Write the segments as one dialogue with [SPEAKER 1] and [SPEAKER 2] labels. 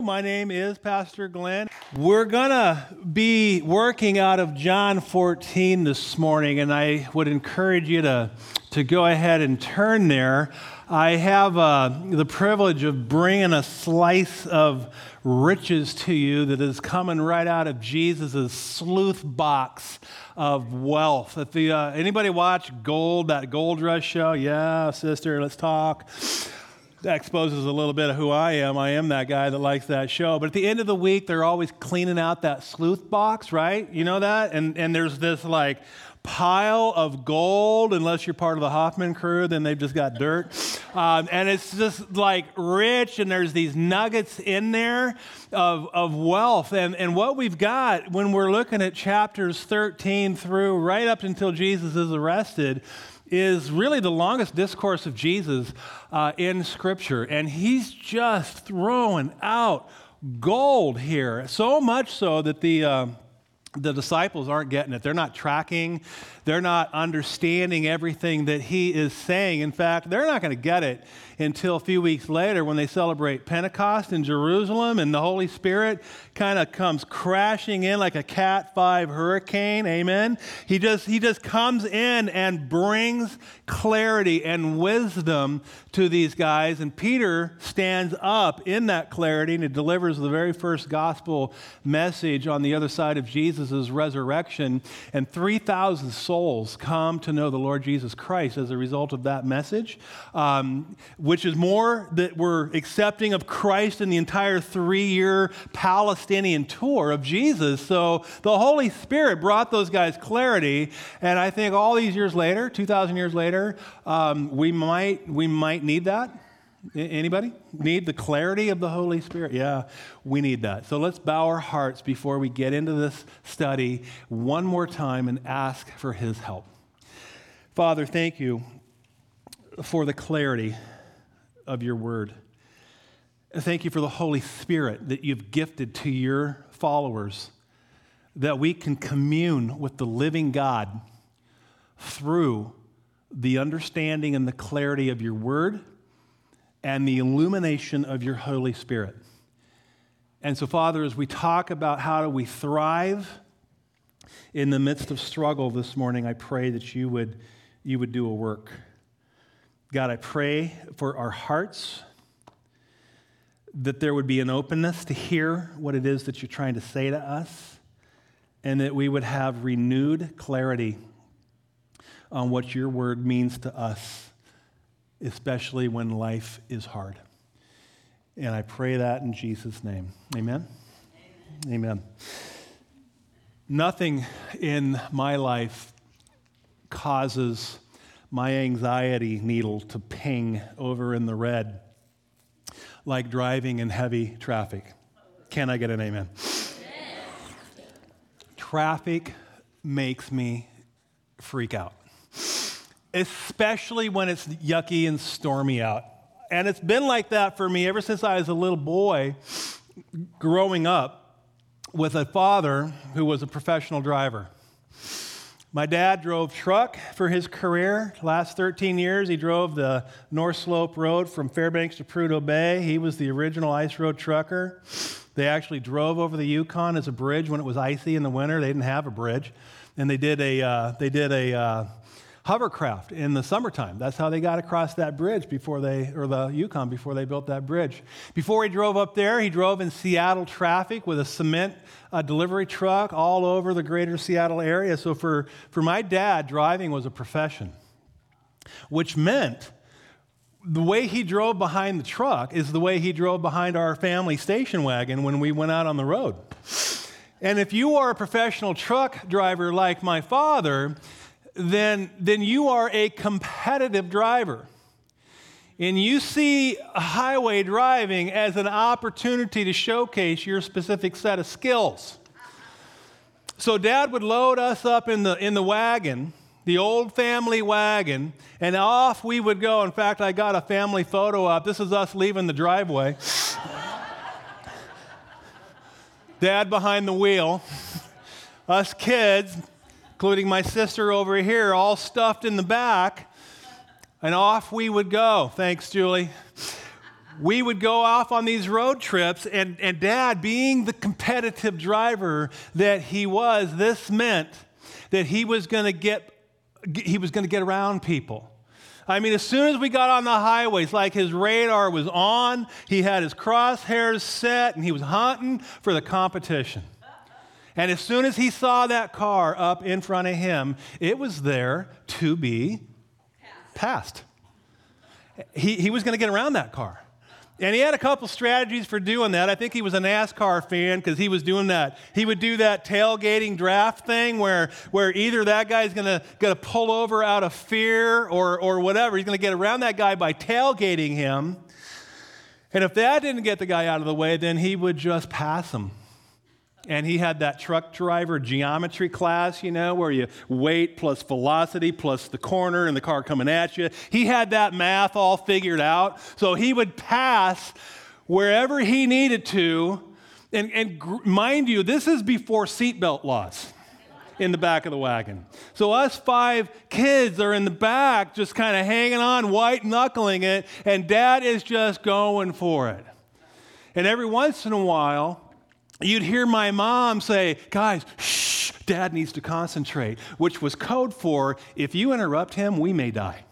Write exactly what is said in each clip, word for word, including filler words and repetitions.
[SPEAKER 1] My name is Pastor Glenn. We're going to be working out of John fourteen this morning, and I would encourage you to, to go ahead and turn there. I have uh, the privilege of bringing a slice of riches to you that is coming right out of Jesus' sleuth box of wealth. If the, uh, anybody watch Gold, that Gold Rush show? Yeah, sister, let's talk. That exposes a little bit of who I am. I am that guy that likes that show. But at the end of the week, they're always cleaning out that sleuth box, right? You know that? And and there's this like pile of gold, unless you're part of the Hoffman crew, then they've just got dirt. Um, and it's just like rich, and there's these nuggets in there of, of wealth. And, and what we've got when we're looking at chapters thirteen through right up until Jesus is arrested is really the longest discourse of Jesus uh, in Scripture. And he's just throwing out gold here, so much so that the... Uh, The disciples aren't getting it. They're not tracking. They're not understanding everything that he is saying. In fact, they're not going to get it until a few weeks later when they celebrate Pentecost in Jerusalem and the Holy Spirit kind of comes crashing in like a Cat five hurricane. Amen. He just, he just comes in and brings clarity and wisdom to these guys. And Peter stands up in that clarity and he delivers the very first gospel message on the other side of Jesus' resurrection. And three thousand souls come to know the Lord Jesus Christ as a result of that message, um, which is more that we're accepting of Christ in the entire three-year Palestinian tour of Jesus. So the Holy Spirit brought those guys clarity, and I think all these years later, two thousand years later, um, we might we might need that. Anybody need the clarity of the Holy Spirit? Yeah, we need that. So let's bow our hearts before we get into this study one more time and ask for his help. Father, thank you for the clarity of your word. Thank you for the Holy Spirit that you've gifted to your followers, that we can commune with the living God through the understanding and the clarity of your word and the illumination of your Holy Spirit. And so, Father, as we talk about how do we thrive in the midst of struggle this morning, I pray that you would, you would do a work. God, I pray for our hearts, that there would be an openness to hear what it is that you're trying to say to us, and that we would have renewed clarity on what your word means to us, especially when life is hard. And I pray that in Jesus' name. Amen? Amen. Amen. Nothing in my life causes my anxiety needle to ping over in the red like driving in heavy traffic. Can I get an amen? Amen. Traffic makes me freak out, especially when it's yucky and stormy out. And it's been like that for me ever since I was a little boy growing up with a father who was a professional driver. My dad drove truck for his career. The last thirteen years, he drove the North Slope Road from Fairbanks to Prudhoe Bay. He was the original ice road trucker. They actually drove over the Yukon as a bridge when it was icy in the winter. They didn't have a bridge. And they did a, uh, they did a, uh, hovercraft in the summertime. That's how they got across that bridge before they, or the Yukon before they built that bridge. Before he drove up there, he drove in Seattle traffic with a cement uh, delivery truck all over the greater Seattle area. So for, for my dad, driving was a profession, which meant the way he drove behind the truck is the way he drove behind our family station wagon when we went out on the road. And if you are a professional truck driver like my father, then, then you are a competitive driver. And you see highway driving as an opportunity to showcase your specific set of skills. So Dad would load us up in the, in the wagon, the old family wagon, and off we would go. In fact, I got a family photo up. This is us leaving the driveway. Dad behind the wheel, us kids, including my sister over here, all stuffed in the back, and off we would go. Thanks, Julie. we would go off on these road trips, and, and Dad, being the competitive driver that he was, this meant that he was going to get he was going to get around people. I mean, as soon as we got on the highways, like his radar was on, he had his crosshairs set, and he was hunting for the competition. And as soon as he saw that car up in front of him, it was there to be passed. He, he was going to get around that car. And he had a couple strategies for doing that. I think he was a NASCAR fan because he was doing that. He would do that tailgating draft thing where, where either that guy's going to gonna pull over out of fear or, or whatever. He's going to get around that guy by tailgating him. And if that didn't get the guy out of the way, then he would just pass him. And he had that truck driver geometry class, you know, where you weight plus velocity plus the corner and the car coming at you. He had that math all figured out. So he would pass wherever he needed to. And, and gr- mind you, this is before seatbelt laws in the back of the wagon. So us five kids are in the back just kind of hanging on, white knuckling it, and Dad is just going for it. And every once in a while, you'd hear my mom say, guys, shh, Dad needs to concentrate, which was code for, if you interrupt him, we may die.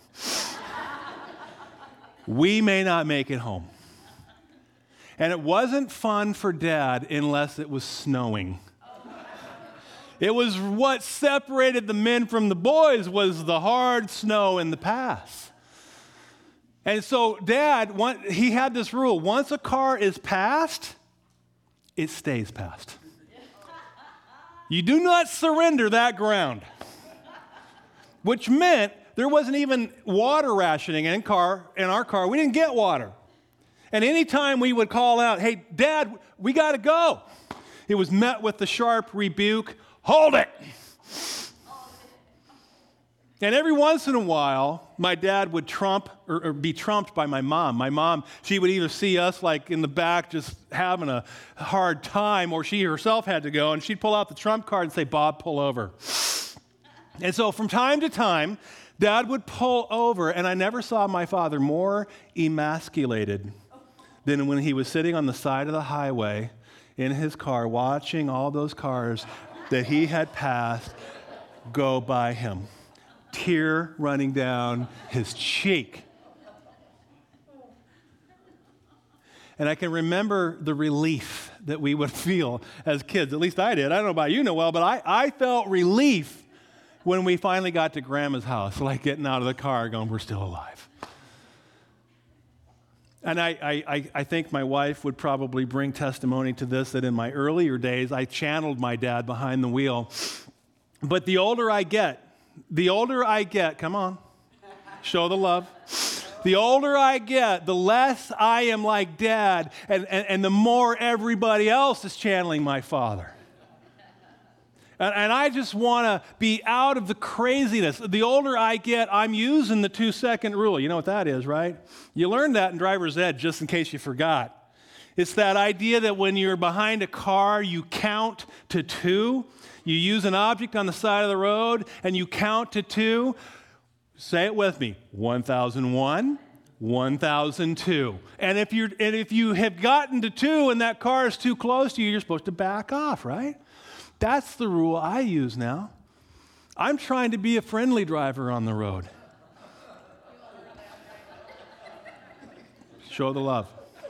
[SPEAKER 1] We may not make it home. And it wasn't fun for Dad unless it was snowing. It was what separated the men from the boys was the hard snow in the pass. And so Dad, one, he had this rule. Once a car is passed, it stays passed. You do not surrender that ground. Which meant there wasn't even water rationing in car in our car. We didn't get water. And anytime we would call out, hey, Dad, we got to go, it was met with the sharp rebuke, hold it. And every once in a while, my dad would trump or, or be trumped by my mom. My mom, she would either see us like in the back just having a hard time, or she herself had to go, and she'd pull out the trump card and say, Bob, pull over. And so from time to time, Dad would pull over, and I never saw my father more emasculated than when he was sitting on the side of the highway in his car watching all those cars that he had passed go by him. Tear running down his cheek. And I can remember the relief that we would feel as kids. At least I did. I don't know about you, Noel, but I, I felt relief when we finally got to Grandma's house, like getting out of the car going, we're still alive. And I, I, I think my wife would probably bring testimony to this, that in my earlier days, I channeled my dad behind the wheel. But the older I get, The older I get, come on, show the love. The older I get, the less I am like Dad, and, and, and the more everybody else is channeling my father. And, and I just want to be out of the craziness. The older I get, I'm using the two-second rule. You know what that is, right? You learned that in driver's ed, just in case you forgot. It's that idea that when you're behind a car, you count to two. You use an object on the side of the road, and you count to two. Say it with me. one thousand one, one thousand two. And if, you're, and if you have gotten to two and that car is too close to you, you're supposed to back off, right? That's the rule I use now. I'm trying to be a friendly driver on the road. Show the love.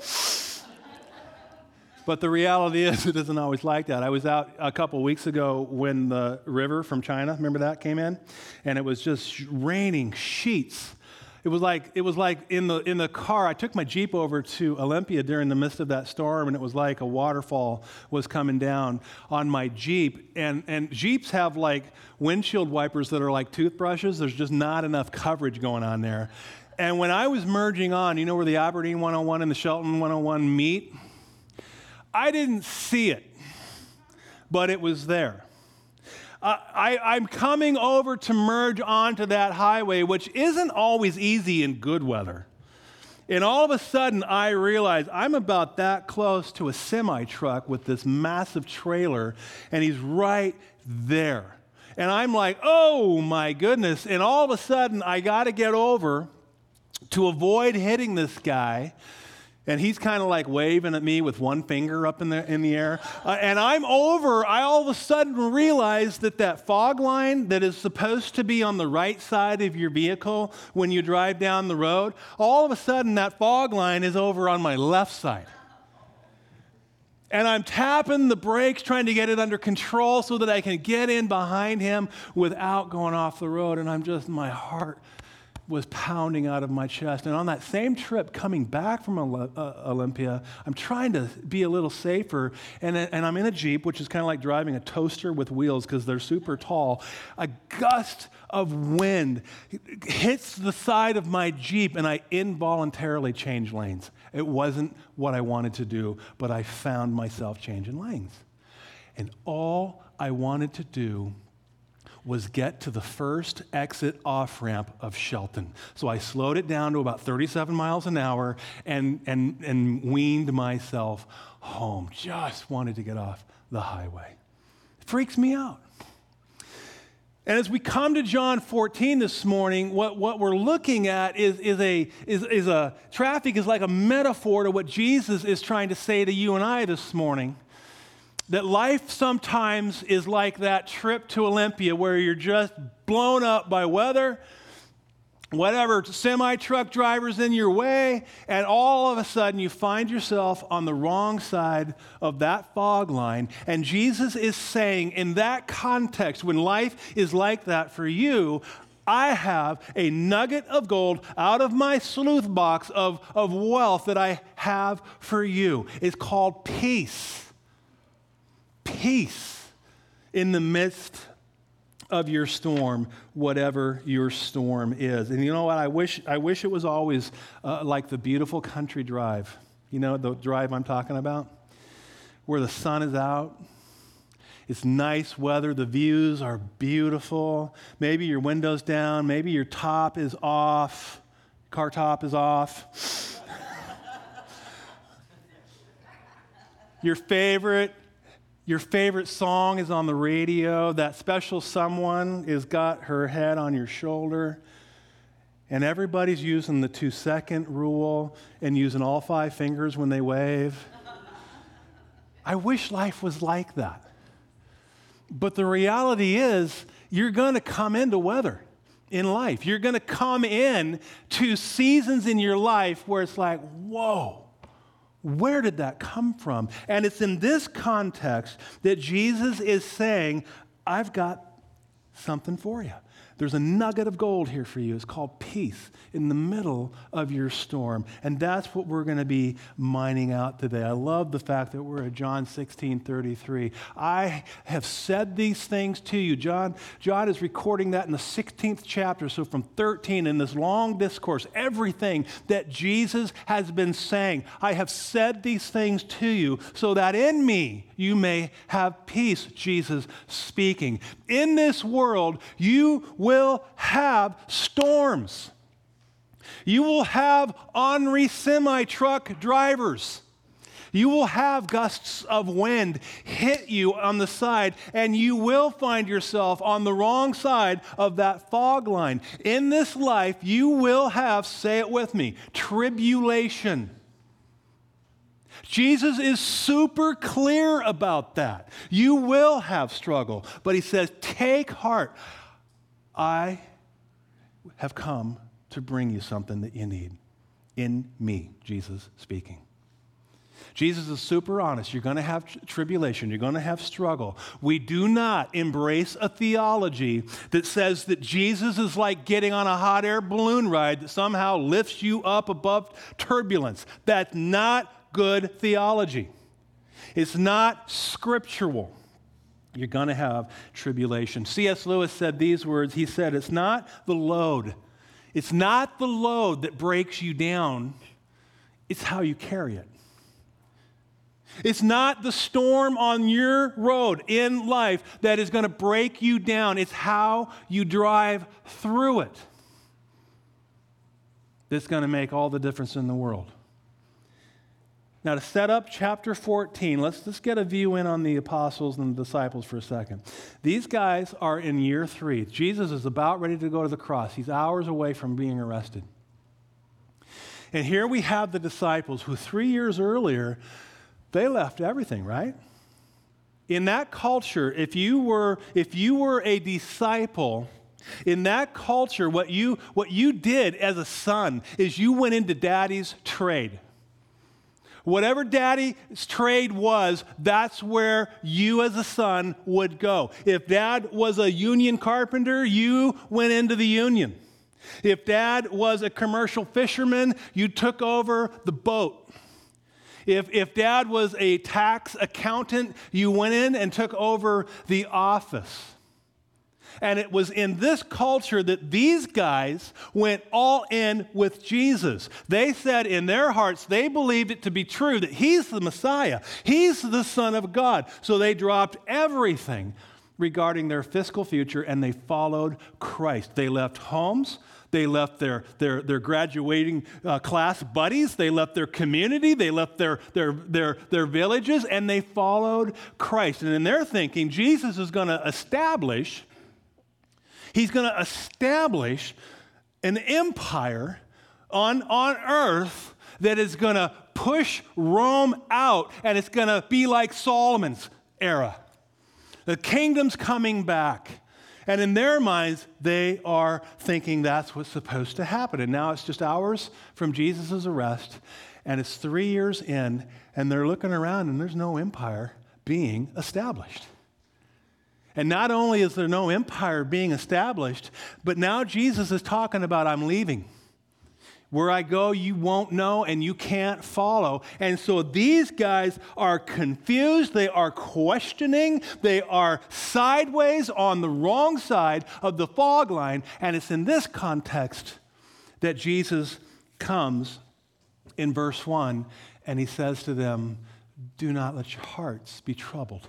[SPEAKER 1] But the reality is, it isn't always like that. I was out a couple weeks ago when the river from China, remember that, came in? And it was just raining sheets. It was like it was like in the in the car. I took my Jeep over to Olympia during the midst of that storm, and it was like a waterfall was coming down on my Jeep. And and Jeeps have like windshield wipers that are like toothbrushes. There's just not enough coverage going on there. And when I was merging on, you know where the Aberdeen one oh one and the Shelton one oh one meet? I didn't see it, but it was there. Uh, I, I'm coming over to merge onto that highway, which isn't always easy in good weather. And all of a sudden, I realize I'm about that close to a semi-truck with this massive trailer, and he's right there. And I'm like, oh my goodness. And all of a sudden, I got to get over to avoid hitting this guy. And he's kind of like waving at me with one finger up in the, in the air. Uh, and I'm over. I all of a sudden realize that that fog line that is supposed to be on the right side of your vehicle when you drive down the road, all of a sudden that fog line is over on my left side. And I'm tapping the brakes, trying to get it under control so that I can get in behind him without going off the road. And I'm just, my heart was pounding out of my chest. And on that same trip coming back from Olympia, I'm trying to be a little safer. And, and I'm in a Jeep, which is kind of like driving a toaster with wheels because they're super tall. A gust of wind hits the side of my Jeep, and I involuntarily change lanes. It wasn't what I wanted to do, but I found myself changing lanes. And all I wanted to do was get to the first exit off-ramp of Shelton. So I slowed it down to about thirty-seven miles an hour and, and, and weaned myself home. Just wanted to get off the highway. It freaks me out. And as we come to John fourteen this morning, what, what we're looking at is, is, a, is, is a, traffic is like a metaphor to what Jesus is trying to say to you and I this morning. That life sometimes is like that trip to Olympia where you're just blown up by weather, whatever semi-truck driver's in your way, and all of a sudden you find yourself on the wrong side of that fog line. And Jesus is saying in that context, when life is like that for you, I have a nugget of gold out of my sleuth box of, of wealth that I have for you. It's called peace. Peace in the midst of your storm, whatever your storm is. And you know what? I wish I wish it was always uh, like the beautiful country drive. You know the drive I'm talking about? Where the sun is out. It's nice weather. The views are beautiful. Maybe your window's down. Maybe your top is off. Car top is off. Your favorite Your favorite song is on the radio. That special someone has got her head on your shoulder. And everybody's using the two-second rule and using all five fingers when they wave. I wish life was like that. But the reality is, you're going to come into weather in life. You're going to come in to seasons in your life where it's like, whoa. Where did that come from? And it's in this context that Jesus is saying, I've got something for you. There's a nugget of gold here for you. It's called peace in the middle of your storm. And that's what we're going to be mining out today. I love the fact that we're at John sixteen thirty-three. I have said these things to you. John, John is recording that in the sixteenth chapter. So from thirteen in this long discourse, everything that Jesus has been saying, I have said these things to you so that in me you may have peace, Jesus speaking. In this world, you will have storms. You will have ornery semi-truck drivers. You will have gusts of wind hit you on the side, and you will find yourself on the wrong side of that fog line. In this life, you will have, say it with me, tribulation. Jesus is super clear about that. You will have struggle, but he says, take heart. I have come to bring you something that you need. In me, Jesus speaking. Jesus is super honest. You're going to have tr- tribulation. You're going to have struggle. We do not embrace a theology that says that Jesus is like getting on a hot air balloon ride that somehow lifts you up above turbulence. That's not good theology. It's not scriptural. You're going to have tribulation. C S Lewis said these words. He said, it's not the load. It's not the load that breaks you down. It's how you carry it. It's not the storm on your road in life that is going to break you down. It's how you drive through it that's going to make all the difference in the world. Now, to set up chapter fourteen, let's just get a view in on the apostles and the disciples for a second. These guys are in year three. Jesus is about ready to go to the cross. He's hours away from being arrested. And here we have the disciples who three years earlier, they left everything, right? In that culture, if you were, if you were a disciple, in that culture, what you, what you did as a son is you went into daddy's trade. Whatever daddy's trade was, that's where you as a son would go. If dad was a union carpenter, you went into the union. If dad was a commercial fisherman, you took over the boat. If, if dad was a tax accountant, you went in and took over the office. And it was in this culture that these guys went all in with Jesus. They said in their hearts, they believed it to be true that he's the Messiah. He's the Son of God. So they dropped everything regarding their fiscal future and they followed Christ. They left homes. They left their, their, their graduating uh, class buddies. They left their community. They left their, their, their, their villages, and they followed Christ. And in their thinking, Jesus is going to establish, he's going to establish an empire on, on earth that is going to push Rome out, and it's going to be like Solomon's era. The kingdom's coming back. And in their minds, they are thinking that's what's supposed to happen. And now it's just hours from Jesus' arrest, and it's three years in, and they're looking around, and there's no empire being established. And not only is there no empire being established, but now Jesus is talking about, I'm leaving. Where I go, you won't know and you can't follow. And so these guys are confused. They are questioning. They are sideways on the wrong side of the fog line. And it's in this context that Jesus comes in verse one and he says to them, do not let your hearts be troubled.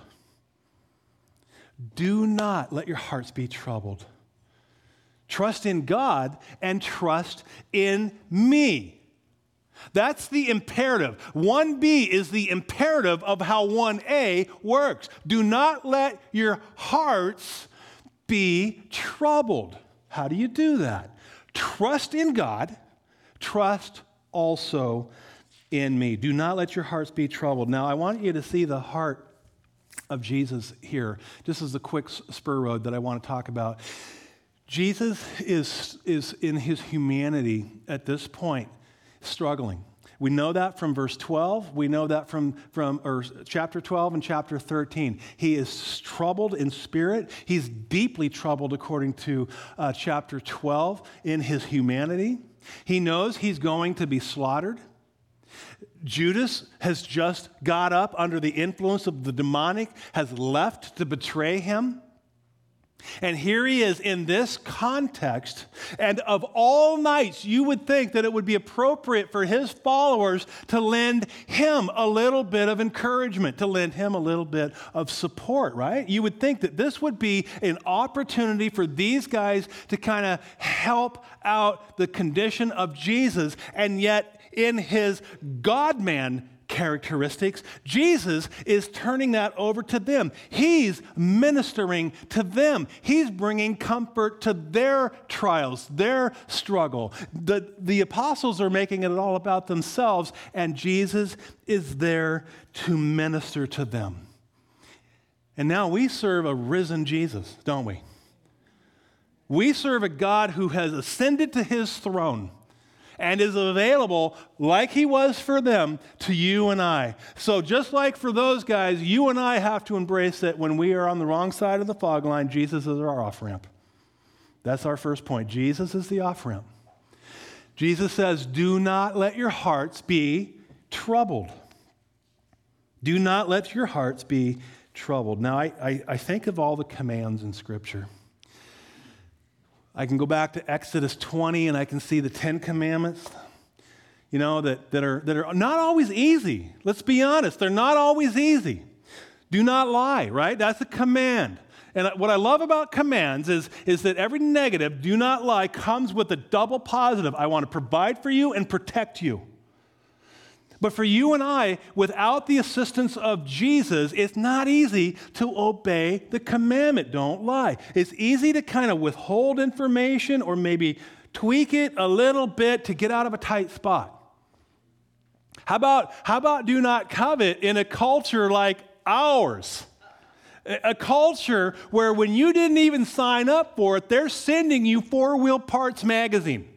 [SPEAKER 1] Do not let your hearts be troubled. Trust in God and trust in me. That's the imperative. one B is the imperative of how one A works. Do not let your hearts be troubled. How do you do that? Trust in God. Trust also in me. Do not let your hearts be troubled. Now, I want you to see the heart of Jesus here. This is a quick spur road that I want to talk about. Jesus is, is in his humanity at this point struggling. We know that from verse twelve. We know that from, from or chapter twelve and chapter thirteen. He is troubled in spirit. He's deeply troubled according to uh, chapter twelve in his humanity. He knows he's going to be slaughtered. Judas has just got up under the influence of the demonic, has left to betray him. And here he is in this context, and of all nights, you would think that it would be appropriate for his followers to lend him a little bit of encouragement, to lend him a little bit of support, right? You would think that this would be an opportunity for these guys to kind of help out the condition of Jesus, and yet in his God-man characteristics, Jesus is turning that over to them. He's ministering to them. He's bringing comfort to their trials, their struggle. The, the apostles are making it all about themselves, and Jesus is there to minister to them. And now we serve a risen Jesus, don't we? We serve a God who has ascended to his throne and is available like he was for them to you and I. So just like for those guys, you and I have to embrace that when we are on the wrong side of the fog line, Jesus is our off-ramp. That's our first point. Jesus is the off-ramp. Jesus says, do not let your hearts be troubled. Do not let your hearts be troubled. Now, I, I, I think of all the commands in Scripture. I can go back to Exodus twenty and I can see the Ten Commandments, you know, that, that, are, that are not always easy. Let's be honest, they're not always easy. Do not lie, right? That's a command. And what I love about commands is, is that every negative, do not lie, comes with a double positive. I want to provide for you and protect you. But for you and I, without the assistance of Jesus, it's not easy to obey the commandment, don't lie. It's easy to kind of withhold information or maybe tweak it a little bit to get out of a tight spot. How about, how about do not covet in a culture like ours? A culture where when you didn't even sign up for it, they're sending you Four Wheel Parts magazine.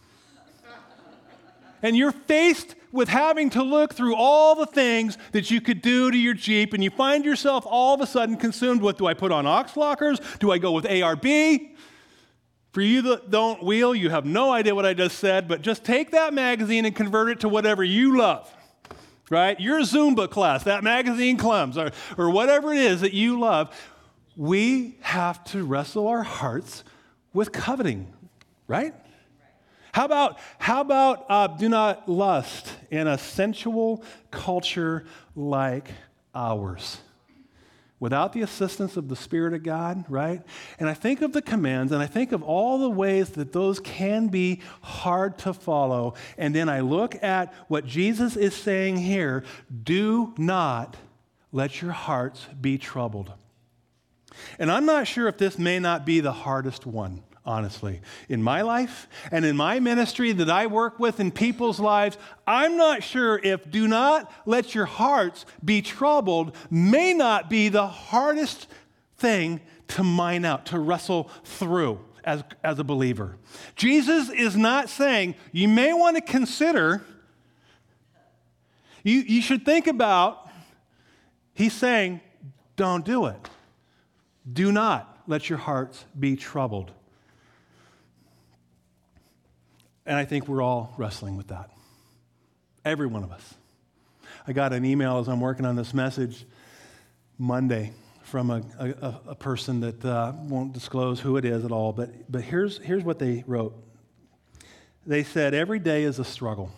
[SPEAKER 1] And you're faced with having to look through all the things that you could do to your Jeep, and you find yourself all of a sudden consumed with, do I put on aux lockers? Do I go with A R B? For you that don't wheel, you have no idea what I just said, but just take that magazine and convert it to whatever you love, right? Your Zumba class, that magazine comes, or, or whatever it is that you love. We have to wrestle our hearts with coveting, right? How about, how about uh, do not lust in a sensual culture like ours? Without the assistance of the Spirit of God, right? And I think of the commands, and I think of all the ways that those can be hard to follow. And then I look at what Jesus is saying here: do not let your hearts be troubled. And I'm not sure if this may not be the hardest one, honestly. In my life and in my ministry that I work with in people's lives, I'm not sure if do not let your hearts be troubled may not be the hardest thing to mine out, to wrestle through as, as a believer. Jesus is not saying, you may want to consider, you, you should think about, he's saying, don't do it. Do not let your hearts be troubled. And I think we're all wrestling with that. Every one of us. I got an email as I'm working on this message Monday from a, a, a person that uh, won't disclose who it is at all, but, but here's, here's what they wrote. They said, every day is a struggle.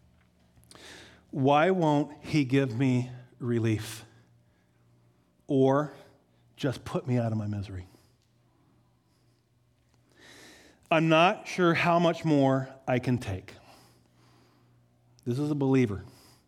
[SPEAKER 1] Why won't he give me relief? Or just put me out of my misery? I'm not sure how much more I can take. This is a believer.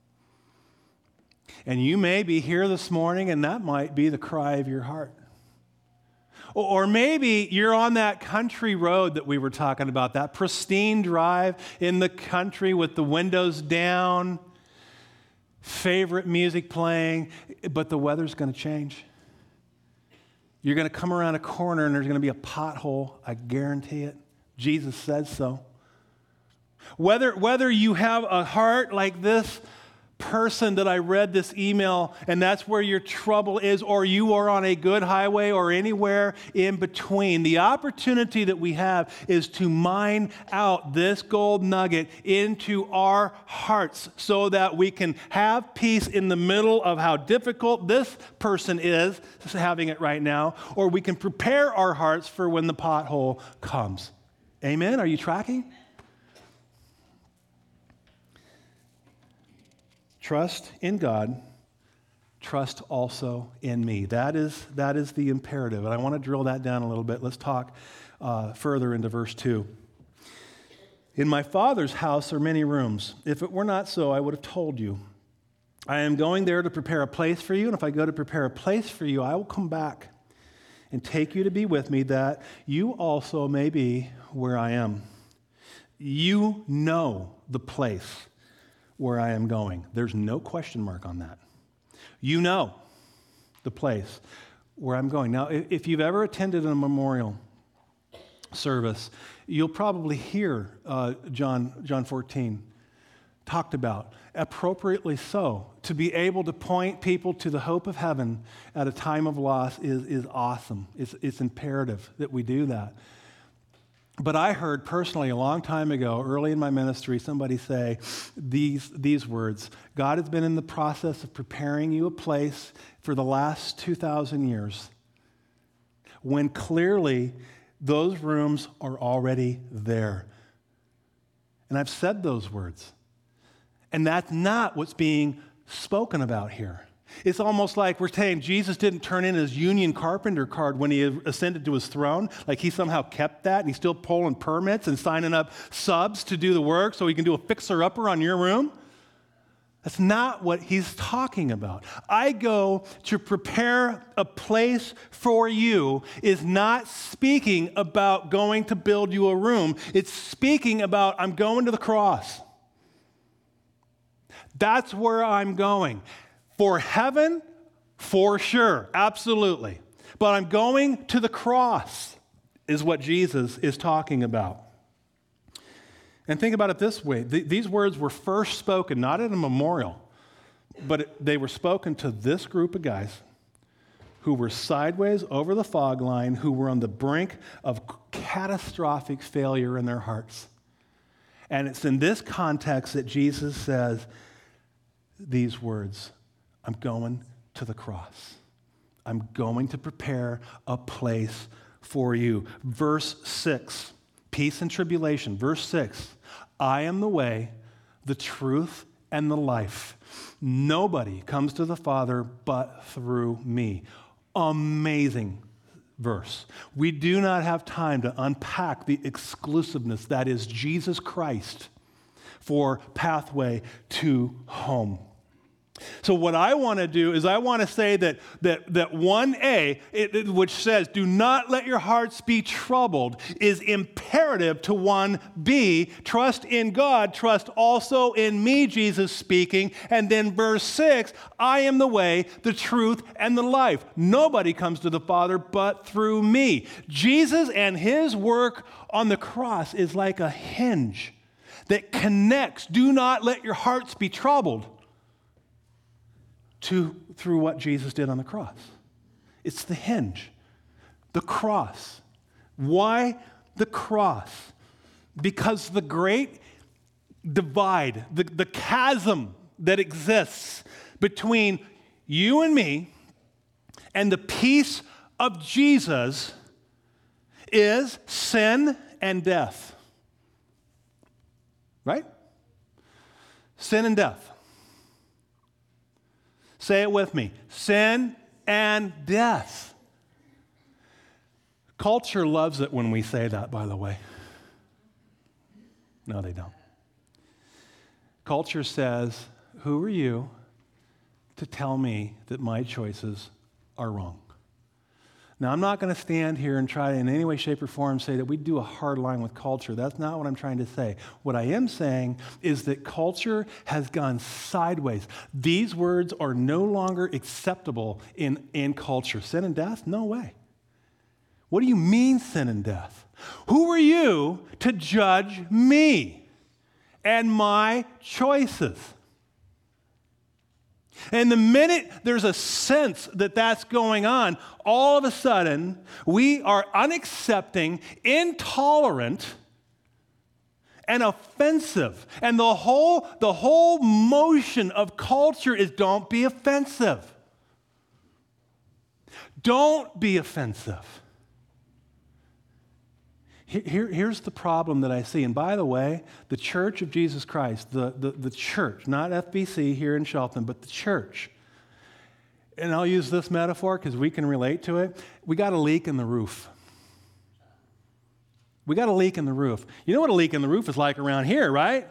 [SPEAKER 1] And you may be here this morning, and that might be the cry of your heart. Or maybe you're on that country road that we were talking about, that pristine drive in the country with the windows down, favorite music playing, but the weather's going to change. You're going to come around a corner, and there's going to be a pothole. I guarantee it. Jesus says so. Whether, whether you have a heart like this person that I read this email, and that's where your trouble is, or you are on a good highway or anywhere in between, the opportunity that we have is to mine out this gold nugget into our hearts so that we can have peace in the middle of how difficult this person is having it right now, or we can prepare our hearts for when the pothole comes. Amen? Are you tracking? Trust in God. Trust also in me. That is, that is the imperative. And I want to drill that down a little bit. Let's talk uh, further into verse two. In my Father's house are many rooms. If it were not so, I would have told you. I am going there to prepare a place for you. And if I go to prepare a place for you, I will come back and take you to be with me, that you also may be where I am. You know the place where I am going. There's no question mark on that. You know the place where I'm going. Now, if you've ever attended a memorial service, you'll probably hear uh, John, John fourteen talked about, appropriately so. To be able to point people to the hope of heaven at a time of loss is, is awesome. It's, it's imperative that we do that. But I heard personally a long time ago, early in my ministry, somebody say these, these words: God has been in the process of preparing you a place for the last two thousand years, when clearly those rooms are already there. And I've said those words. And that's not what's being spoken about here. It's almost like we're saying Jesus didn't turn in his union carpenter card when he ascended to his throne, like he somehow kept that and he's still pulling permits and signing up subs to do the work so he can do a fixer-upper on your room. That's not what he's talking about. I go to prepare a place for you is not speaking about going to build you a room. It's speaking about I'm going to the cross. That's where I'm going. For heaven, for sure, absolutely. But I'm going to the cross, is what Jesus is talking about. And think about it this way. Th- these words were first spoken, not at a memorial, but it, they were spoken to this group of guys who were sideways over the fog line, who were on the brink of catastrophic failure in their hearts. And it's in this context that Jesus says these words, I'm going to the cross. I'm going to prepare a place for you. Verse six, peace and tribulation. Verse six, I am the way, the truth, and the life. Nobody comes to the Father but through me. Amazing verse. We do not have time to unpack the exclusiveness that is Jesus Christ for pathway to home. So what I want to do is I want to say that that that one A, it, it, which says, do not let your hearts be troubled, is imperative to one B, trust in God, trust also in me, Jesus speaking. And then verse six, I am the way, the truth, and the life. Nobody comes to the Father but through me. Jesus and his work on the cross is like a hinge that connects, do not let your hearts be troubled, to through what Jesus did on the cross. It's the hinge, the cross. Why the cross? Because the great divide, the, the chasm that exists between you and me and the peace of Jesus is sin and death. Right? Sin and death. Say it with me. Sin and death. Culture loves it when we say that, by the way. No, they don't. Culture says, who are you to tell me that my choices are wrong? Now, I'm not going to stand here and try in any way, shape, or form say that we do a hard line with culture. That's not what I'm trying to say. What I am saying is that culture has gone sideways. These words are no longer acceptable in, in culture. Sin and death? No way. What do you mean, sin and death? Who are you to judge me and my choices? And the minute there's a sense that that's going on, all of a sudden, we are unaccepting, intolerant, and offensive. And the whole, the whole motion of culture is don't be offensive. Don't be offensive. Here, here's the problem that I see. And by the way, the Church of Jesus Christ, the, the, the church, not F B C here in Shelton, but the church. And I'll use this metaphor because we can relate to it. We got a leak in the roof. We got a leak in the roof. You know what a leak in the roof is like around here, right?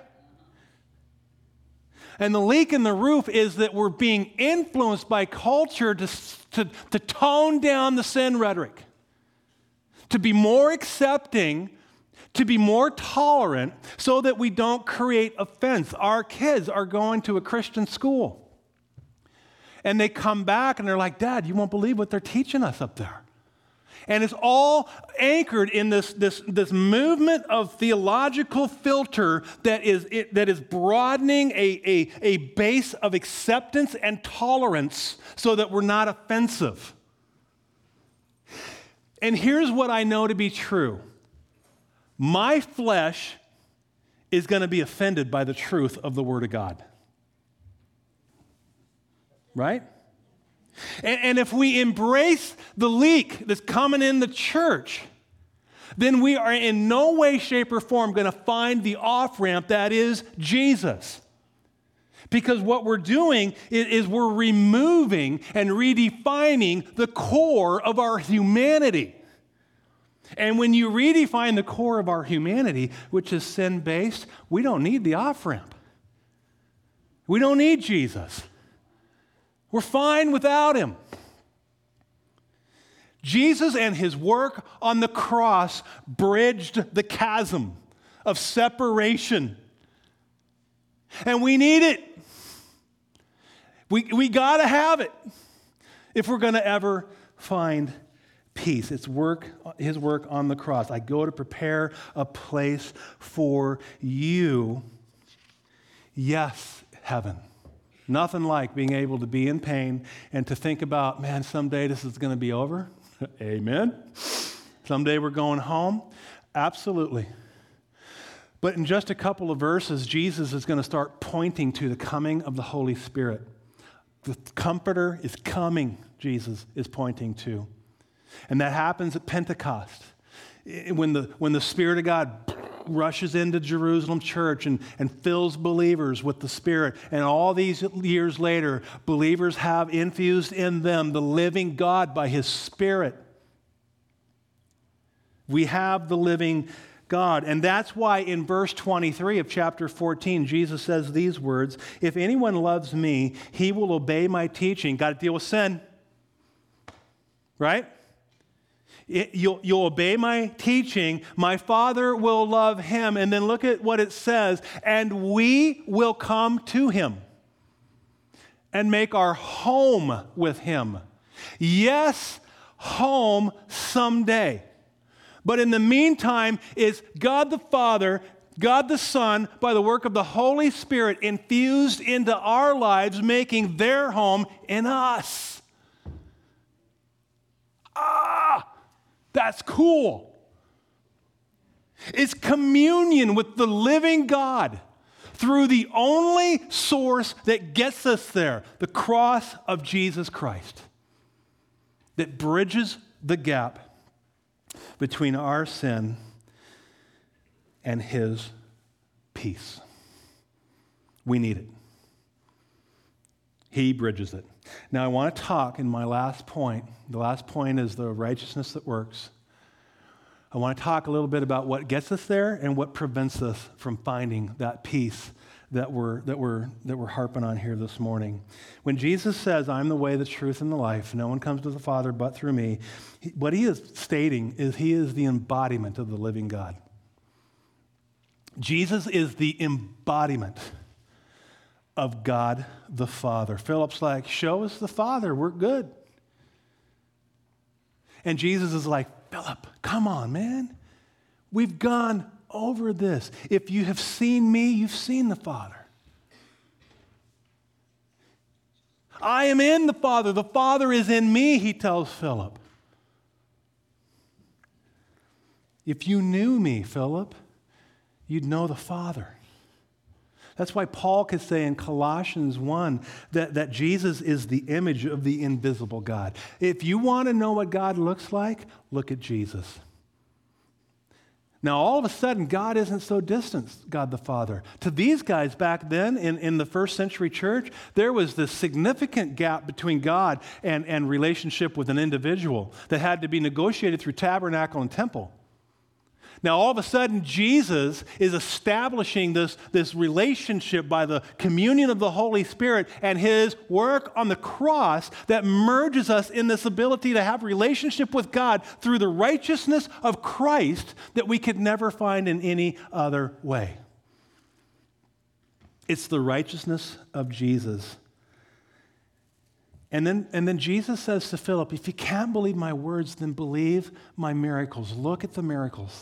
[SPEAKER 1] And the leak in the roof is that we're being influenced by culture to, to, to tone down the sin rhetoric, to be more accepting, to be more tolerant, so that we don't create offense. Our kids are going to a Christian school, and they come back and they're like, Dad, you won't believe what they're teaching us up there. And it's all anchored in this, this, this movement of theological filter that is, it, that is broadening a, a, a base of acceptance and tolerance so that we're not offensive. And here's what I know to be true. My flesh is going to be offended by the truth of the Word of God. Right? And, and if we embrace the leak that's coming in the church, then we are in no way, shape, or form going to find the off-ramp that is Jesus. Because what we're doing is, is we're removing and redefining the core of our humanity. And when you redefine the core of our humanity, which is sin-based, we don't need the off-ramp. We don't need Jesus. We're fine without him. Jesus and his work on the cross bridged the chasm of separation. And we need it. We, we got to have it if we're going to ever find peace. It's work, his work on the cross. I go to prepare a place for you. Yes, heaven. Nothing like being able to be in pain and to think about, man, someday this is going to be over. Amen. Someday we're going home. Absolutely. But in just a couple of verses, Jesus is going to start pointing to the coming of the Holy Spirit. The Comforter is coming, Jesus is pointing to. And that happens at Pentecost, when the, when the Spirit of God rushes into Jerusalem church and, and fills believers with the Spirit. And all these years later, believers have infused in them the living God by His Spirit. We have the living God. And that's why in verse twenty-three of chapter fourteen, Jesus says these words, if anyone loves me, he will obey my teaching. Got to deal with sin, right? It, you'll, you'll obey my teaching. My Father will love him. And then look at what it says. And we will come to him and make our home with him. Yes, home someday. But in the meantime, is God the Father, God the Son, by the work of the Holy Spirit, infused into our lives, making their home in us. Ah, that's cool. It's communion with the living God through the only source that gets us there, the cross of Jesus Christ, that bridges the gap between our sin and his peace. We need it. He bridges it. Now, I want to talk in my last point. The last point is the righteousness that works. I want to talk a little bit about what gets us there and what prevents us from finding that peace that we're, that we're, that we're harping on here this morning. When Jesus says, I'm the way, the truth, and the life, no one comes to the Father but through me, he, what he is stating is he is the embodiment of the living God. Jesus is the embodiment of God the Father. Philip's like, show us the Father, we're good. And Jesus is like, Philip, come on, man. We've gone over this. If you have seen me, you've seen the Father. I am in the Father. The Father is in me, he tells Philip. If you knew me, Philip, you'd know the Father. That's why Paul could say in Colossians one that, that Jesus is the image of the invisible God. If you want to know what God looks like, look at Jesus. Now, all of a sudden, God isn't so distant, God the Father. To these guys back then in, in the first century church, there was this significant gap between God and, and relationship with an individual that had to be negotiated through tabernacle and temple. Now, all of a sudden, Jesus is establishing this, this relationship by the communion of the Holy Spirit and his work on the cross that merges us in this ability to have relationship with God through the righteousness of Christ that we could never find in any other way. It's the righteousness of Jesus. And then, and then Jesus says to Philip, if you can't believe my words, then believe my miracles. Look at the miracles.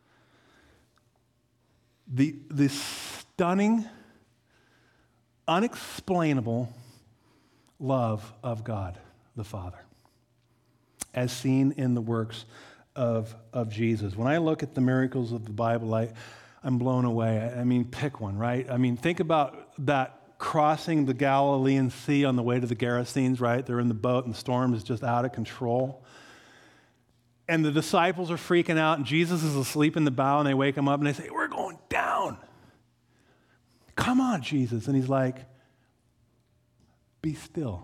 [SPEAKER 1] The, the stunning, unexplainable love of God the Father, as seen in the works of, of Jesus. When I look at the miracles of the Bible, I, I'm blown away. I, I mean, pick one, right? I mean, think about that crossing the Galilean Sea on the way to the Gerasenes, right? They're in the boat and the storm is just out of control. And the disciples are freaking out, and Jesus is asleep in the bow, and they wake him up, and they say, we're going down. Come on, Jesus. And he's like, be still.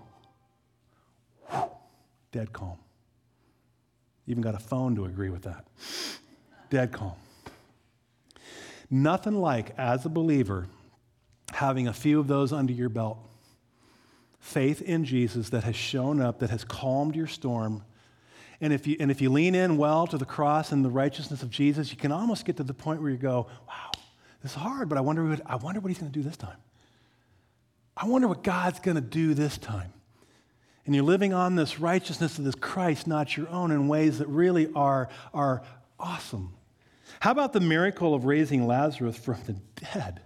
[SPEAKER 1] Dead calm. Even got a phone to agree with that. Dead calm. Nothing like, as a believer, having a few of those under your belt. Faith in Jesus that has shown up, that has calmed your storm. And if you and if you lean in well to the cross and the righteousness of Jesus, you can almost get to the point where you go, wow, this is hard, but I wonder what, I wonder what he's going to do this time. I wonder what God's going to do this time. And you're living on this righteousness of this Christ, not your own, in ways that really are, are awesome. How about the miracle of raising Lazarus from the dead?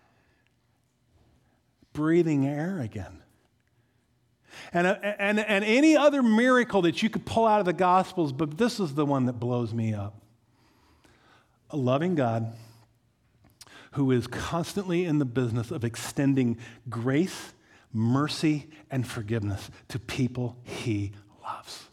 [SPEAKER 1] Breathing air again. And, and, and any other miracle that you could pull out of the Gospels, but this is the one that blows me up. A loving God who is constantly in the business of extending grace, mercy, and forgiveness to people he loves.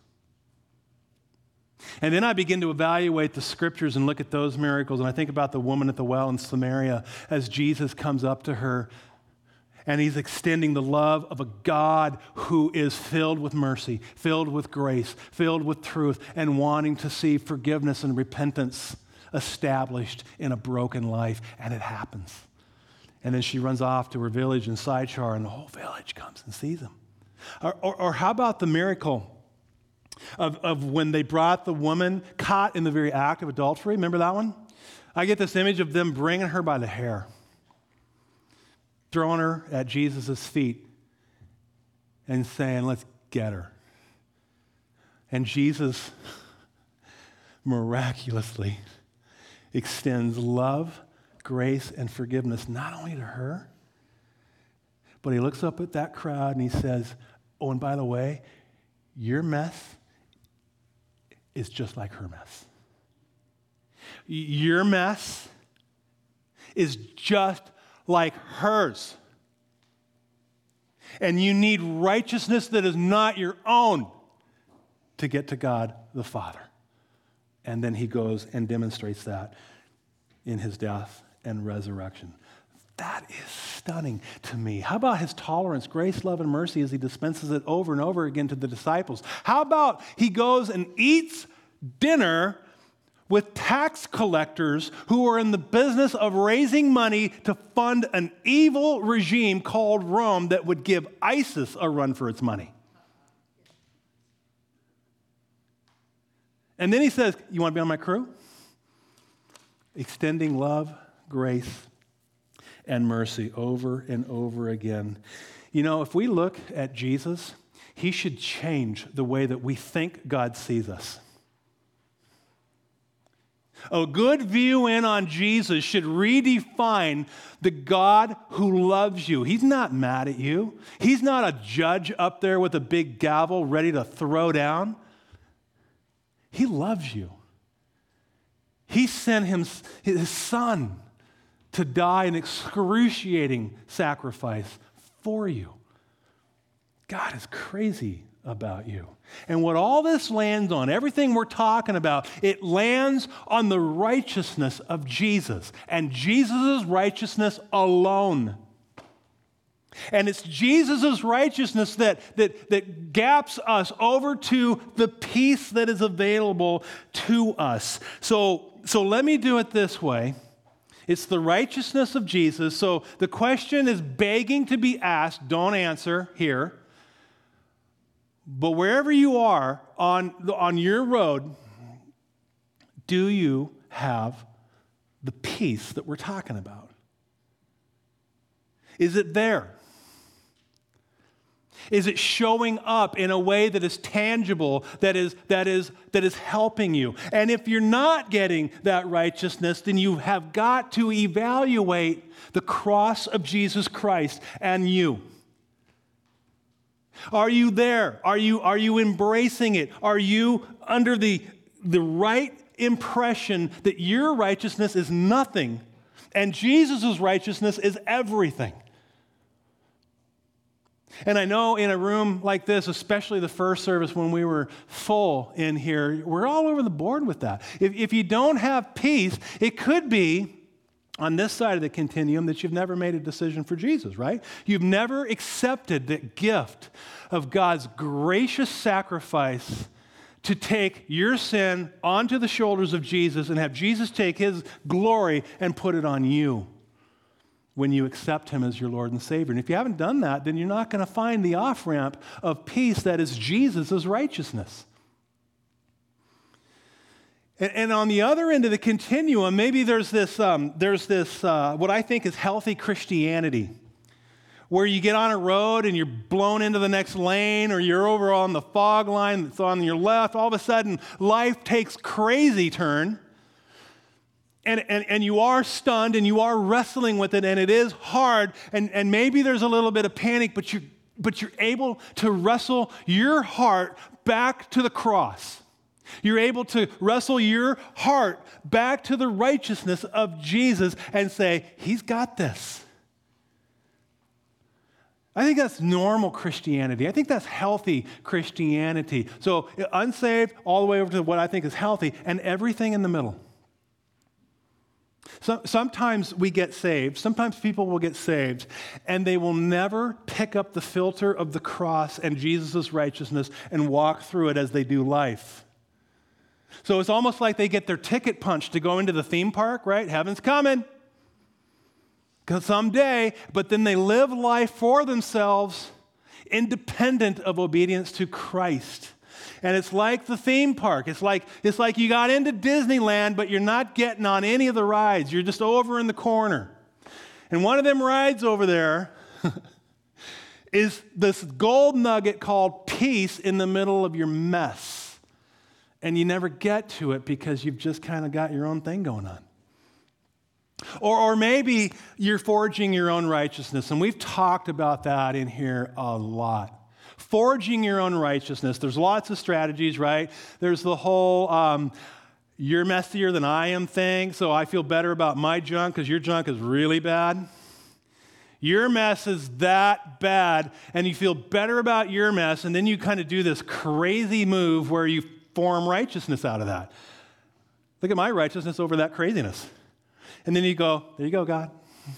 [SPEAKER 1] And then I begin to evaluate the scriptures and look at those miracles, and I think about the woman at the well in Samaria as Jesus comes up to her, and he's extending the love of a God who is filled with mercy, filled with grace, filled with truth, and wanting to see forgiveness and repentance established in a broken life, and it happens. And then she runs off to her village in Sychar, and the whole village comes and sees him. Or, or, or how about the miracle of, of when they brought the woman caught in the very act of adultery? Remember that one? I get this image of them bringing her by the hair, throwing her at Jesus' feet, and saying, let's get her. And Jesus miraculously extends love, grace, and forgiveness not only to her, but he looks up at that crowd and he says, oh, and by the way, your mess is just like her mess. Your mess is just like hers. And you need righteousness that is not your own to get to God the Father. And then he goes and demonstrates that in his death and resurrection. That is stunning to me. How about his tolerance, grace, love, and mercy as he dispenses it over and over again to the disciples? How about he goes and eats dinner with tax collectors who are in the business of raising money to fund an evil regime called Rome that would give ISIS a run for its money? And then he says, you want to be on my crew? Extending love, grace, and mercy over and over again. You know, if we look at Jesus, he should change the way that we think God sees us. A good view in on Jesus should redefine the God who loves you. He's not mad at you. He's not a judge up there with a big gavel ready to throw down. He loves you. He sent him, his son to die an excruciating sacrifice for you. God is crazy about you. And what all this lands on, everything we're talking about, it lands on the righteousness of Jesus and Jesus' righteousness alone. And it's Jesus' righteousness that, that, that gaps us over to the peace that is available to us. So, so let me do it this way. It's the righteousness of Jesus. So the question is begging to be asked. Don't answer here. But wherever you are on, on your road, do you have the peace that we're talking about? Is it there? Is it showing up in a way that is tangible, that is, that is, that is helping you? And if you're not getting that righteousness, then you have got to evaluate the cross of Jesus Christ and you. Are you there? Are you, are you embracing it? Are you under the, the right impression that your righteousness is nothing and Jesus' righteousness is everything? And I know in a room like this, especially the first service when we were full in here, we're all over the board with that. If, if you don't have peace, it could be on this side of the continuum that you've never made a decision for Jesus, right? You've never accepted the gift of God's gracious sacrifice to take your sin onto the shoulders of Jesus and have Jesus take his glory and put it on you when you accept him as your Lord and Savior. And if you haven't done that, then you're not going to find the off-ramp of peace that is Jesus' righteousness. And, and on the other end of the continuum, maybe there's this, um, there's this uh, what I think is healthy Christianity, where you get on a road and you're blown into the next lane, or you're over on the fog line that's on your left. All of a sudden, life takes crazy turn. And, and, and you are stunned and you are wrestling with it, and it is hard. And, and maybe there's a little bit of panic, but you're, but you're able to wrestle your heart back to the cross. You're able to wrestle your heart back to the righteousness of Jesus and say, He's got this. I think that's normal Christianity. I think that's healthy Christianity. So unsaved all the way over to what I think is healthy, and everything in the middle. So, sometimes we get saved, sometimes people will get saved, and they will never pick up the filter of the cross and Jesus' righteousness and walk through it as they do life. So it's almost like they get their ticket punched to go into the theme park, right? Heaven's coming. Because someday, but then they live life for themselves, independent of obedience to Christ. And it's like the theme park. It's like, it's like you got into Disneyland, but you're not getting on any of the rides. You're just over in the corner. And one of them rides over there is this gold nugget called peace in the middle of your mess. And you never get to it because you've just kind of got your own thing going on. Or, or maybe you're forging your own righteousness, and we've talked about that in here a lot. Forging your own righteousness. There's lots of strategies, right? There's the whole um, you're messier than I am thing, so I feel better about my junk because your junk is really bad. Your mess is that bad, and you feel better about your mess, and then you kind of do this crazy move where you form righteousness out of that. Look at my righteousness over that craziness. And then you go, there you go, God.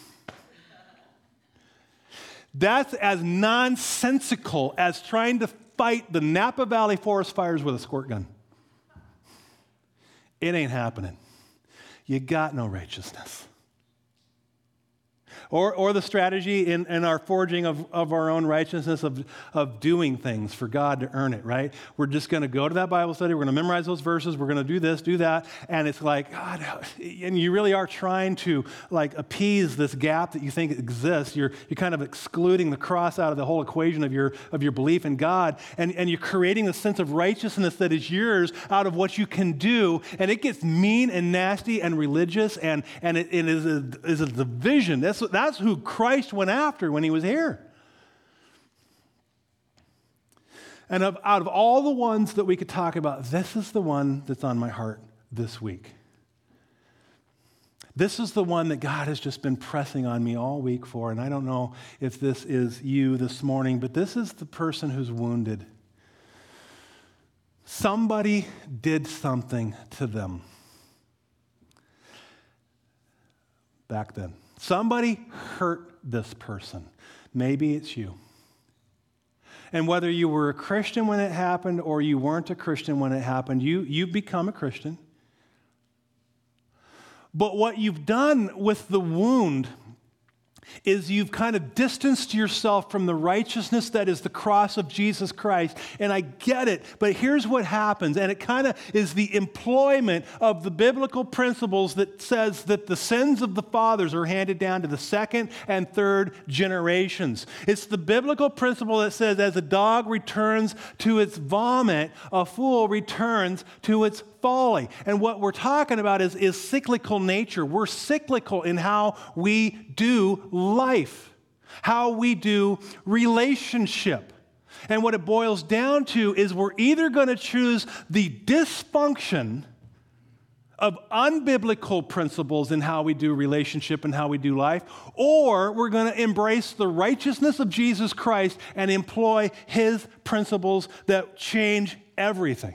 [SPEAKER 1] That's as nonsensical as trying to fight the Napa Valley forest fires with a squirt gun. It ain't happening. You got no righteousness. Or, or the strategy in, in our forging of, of our own righteousness of, of doing things for God to earn it, right? We're just going to go to that Bible study. We're going to memorize those verses. We're going to do this, do that. And it's like, God, and you really are trying to like appease this gap that you think exists. You're, you're kind of excluding the cross out of the whole equation of your, of your belief in God. And, and you're creating a sense of righteousness that is yours out of what you can do. And it gets mean and nasty and religious, and, and it, it is, a, is a division. That's, that's That's who Christ went after when he was here. And of, out of all the ones that we could talk about, this is the one that's on my heart this week. This is the one that God has just been pressing on me all week for, and I don't know if this is you this morning, but this is the person who's wounded. Somebody did something to them back then. Somebody hurt this person. Maybe it's you. And whether you were a Christian when it happened or you weren't a Christian when it happened, you, you've become a Christian. But what you've done with the wound is you've kind of distanced yourself from the righteousness that is the cross of Jesus Christ. And I get it, but here's what happens. And it kind of is the employment of the biblical principles that says that the sins of the fathers are handed down to the second and third generations. It's the biblical principle that says as a dog returns to its vomit, a fool returns to its folly. And what we're talking about is, is cyclical nature. We're cyclical in how we do life, how we do relationship. And what it boils down to is we're either going to choose the dysfunction of unbiblical principles in how we do relationship and how we do life, or we're going to embrace the righteousness of Jesus Christ and employ his principles that change everything.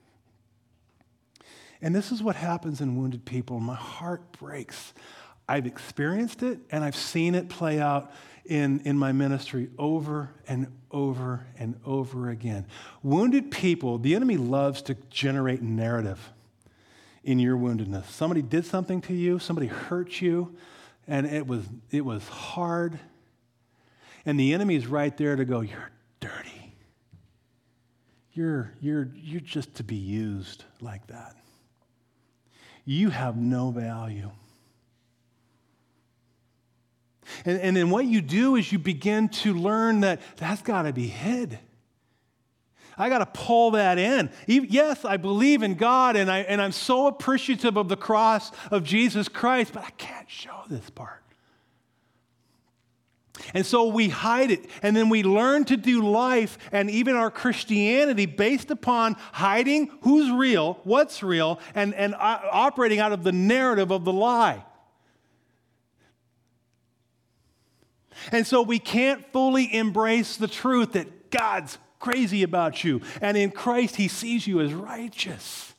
[SPEAKER 1] And this is what happens in wounded people. My heart breaks. I've experienced it, and I've seen it play out in, in my ministry over and over and over again. Wounded people, the enemy loves to generate narrative in your woundedness. Somebody did something to you, somebody hurt you, and it was, it was hard. And the enemy's right there to go, you're dirty. You're, you're, you're just to be used like that. You have no value. And, and then what you do is you begin to learn that that's got to be hid. I got to pull that in. Yes, I believe in God, and, I, and I'm so appreciative of the cross of Jesus Christ, but I can't show this part. And so we hide it, and then we learn to do life and even our Christianity based upon hiding who's real, what's real, and, and operating out of the narrative of the lie. And so we can't fully embrace the truth that God's crazy about you, and in Christ he sees you as righteous.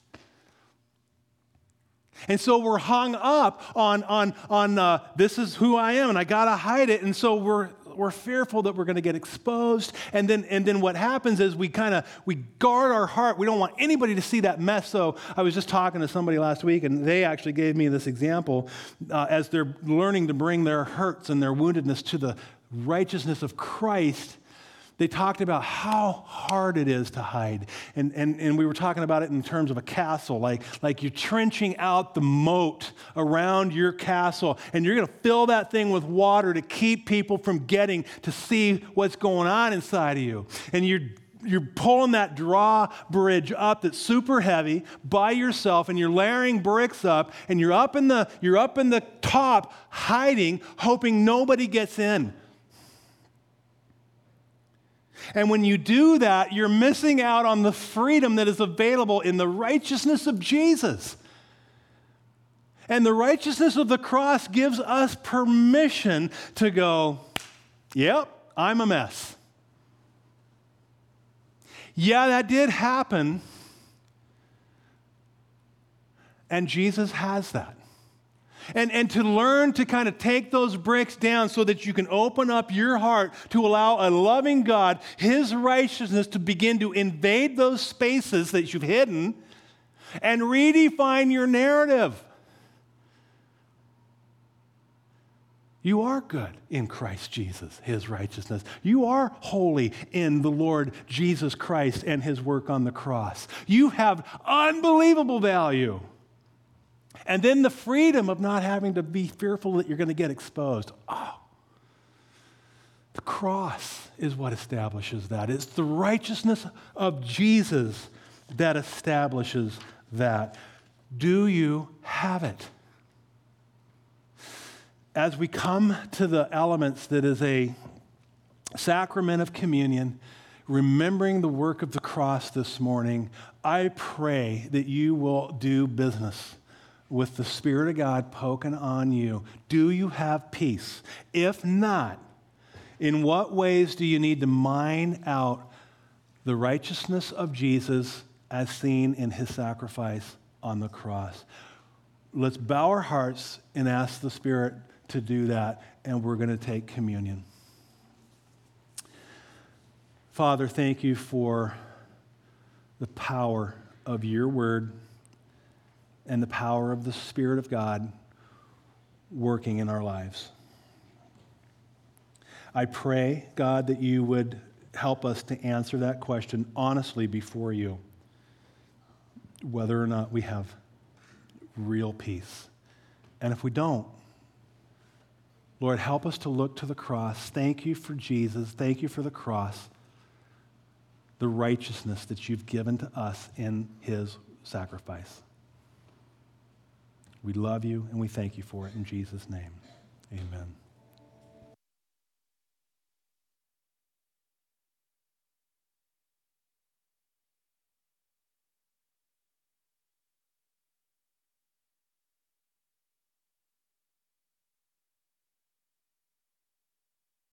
[SPEAKER 1] And so we're hung up on on on uh, this is who I am, and I gotta hide it. And so we're we're fearful that we're going to get exposed. And then and then what happens is we kind of we guard our heart. We don't want anybody to see that mess. So I was just talking to somebody last week, and they actually gave me this example uh, as they're learning to bring their hurts and their woundedness to the righteousness of Christ. They talked about how hard it is to hide. And, and, and we were talking about it in terms of a castle, like, like you're trenching out the moat around your castle, and you're going to fill that thing with water to keep people from getting to see what's going on inside of you. And you're You're pulling that drawbridge up that's super heavy by yourself, and you're layering bricks up, and you're up in the, you're up in the top hiding, hoping nobody gets in. And when you do that, you're missing out on the freedom that is available in the righteousness of Jesus. And the righteousness of the cross gives us permission to go, yep, I'm a mess. Yeah, that did happen. And Jesus has that. And, and to learn to kind of take those bricks down so that you can open up your heart to allow a loving God, his righteousness, to begin to invade those spaces that you've hidden and redefine your narrative. You are good in Christ Jesus, his righteousness. You are holy in the Lord Jesus Christ and his work on the cross. You have unbelievable value. And then the freedom of not having to be fearful that you're going to get exposed. Oh, the cross is what establishes that. It's the righteousness of Jesus that establishes that. Do you have it? As we come to the elements that is a sacrament of communion, remembering the work of the cross this morning, I pray that you will do business with the Spirit of God poking on you. Do you have peace? If not, in what ways do you need to mine out the righteousness of Jesus as seen in his sacrifice on the cross? Let's bow our hearts and ask the Spirit to do that, and we're going to take communion. Father, thank you for the power of your word and the power of the Spirit of God working in our lives. I pray, God, that you would help us to answer that question honestly before you, whether or not we have real peace. And if we don't, Lord, help us to look to the cross. Thank you for Jesus. Thank you for the cross, the righteousness that you've given to us in his sacrifice. We love you and we thank you for it in Jesus' name. Amen.